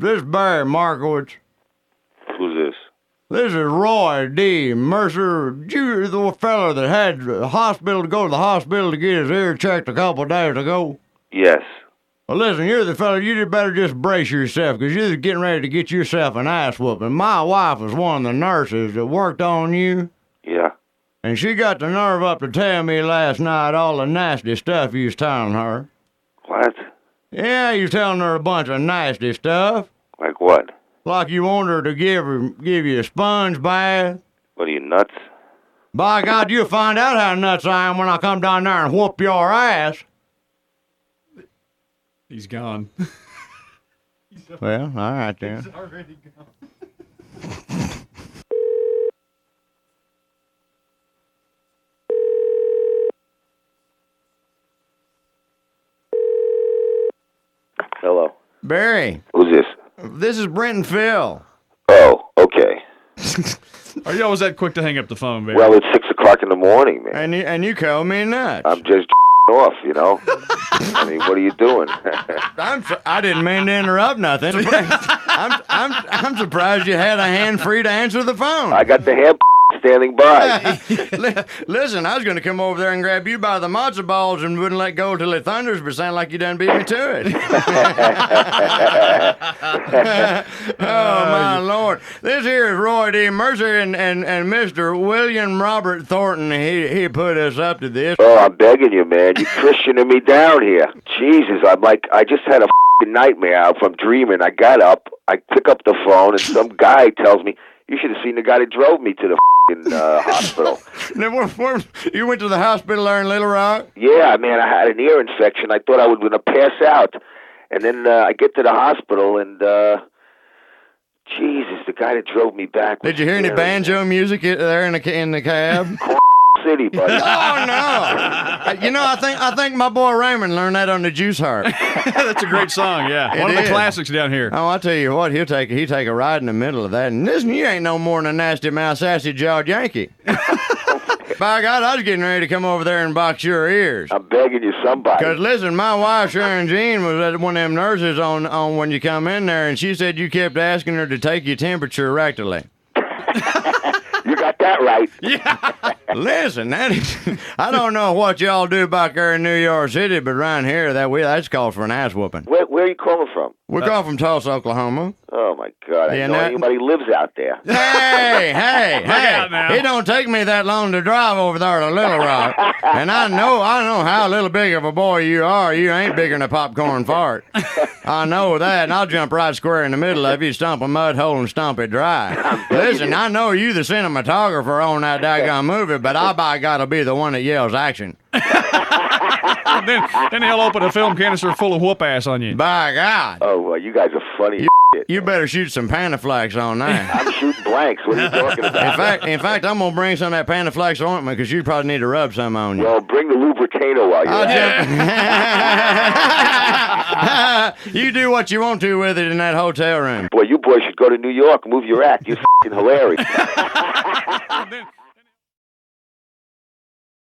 This is Barry Markowitz. Who's this? This is Roy D. Mercer. You the fella that had the hospital to go to the hospital to get his ear checked a couple of days ago? Yes. Well, listen, you're the fella, you better just brace yourself, because you're getting ready to get yourself an ass whooping. My wife was one of the nurses that worked on you. Yeah. And she got the nerve up to tell me last night all the nasty stuff you was telling her. What? Yeah, you was telling her a bunch of nasty stuff. Like what? Like you want her to give you a sponge bath. What are you, nuts? By God, you'll find out how nuts I am when I come down there and whoop your ass. He's gone. Well, all right then. He's already gone. Hello. Barry, Who's this? this is Brent and Phil. Oh, okay. Are you always that quick to hang up the phone, baby? Well, it's 6 o'clock in the morning, man. And you call me nuts. I'm just off, you know? I mean, what are you doing? I didn't mean to interrupt nothing. I'm surprised you had a hand free to answer the phone. I got the hand standing by. Listen, I was going to come over there and grab you by the matzo balls and wouldn't let go till it thunders, but sound like you done beat me to it. Oh, my Lord. This here is Roy D. Mercer and Mr. William Robert Thornton. He put us up to this. Oh, I'm begging you, man. You're Christianing me down here. Jesus, I just had a nightmare from dreaming. I got up, I pick up the phone, and some guy tells me, you should have seen the guy that drove me to the hospital. You went to the hospital there in Little Rock? Yeah, man, I had an ear infection. I thought I was going to pass out. And then I get to the hospital, and Jesus, the guy that drove me back. Did you hear any banjo music there in the cab? City, buddy. Oh no! You know, I think my boy Raymond learned that on the Juice Heart. That's a great song, yeah. One of the classics down here. Oh, I tell you what, he'll take a ride in the middle of that. And listen, you ain't no more than a nasty mouth, sassy jawed Yankee. By God, I was getting ready to come over there and box your ears. I'm begging you, somebody. Because listen, my wife Sharon Jean was at one of them nurses on when you come in there, and she said you kept asking her to take your temperature rectally. You got that right. Yeah. Listen, I don't know what y'all do back there in New York City, but around here, that's called for an ass whooping. Where are you calling from? We're calling from Tulsa, Oklahoma. Oh, my God. I know anybody lives out there. Hey. It don't take me that long to drive over there to Little Rock. And I know how little big of a boy you are. You ain't bigger than a popcorn fart. I know that, and I'll jump right square in the middle of you, stomp a mud hole and stomp it dry. Listen, I know you the cinematographer on that daggone movie, but I by God will be the one that yells action. then he'll open a film canister full of whoop ass on you. By God. Oh, well, you guys are funny. You better shoot some Panaflex on that. I'm shooting blanks. What are you talking about? In fact, I'm going to bring some of that Panaflex ointment because you probably need to rub some on you. Well, bring the Lubricano while you're at it. You do what you want to with it in that hotel room. Boy, you boys should go to New York and move your act. You're f***ing hilarious.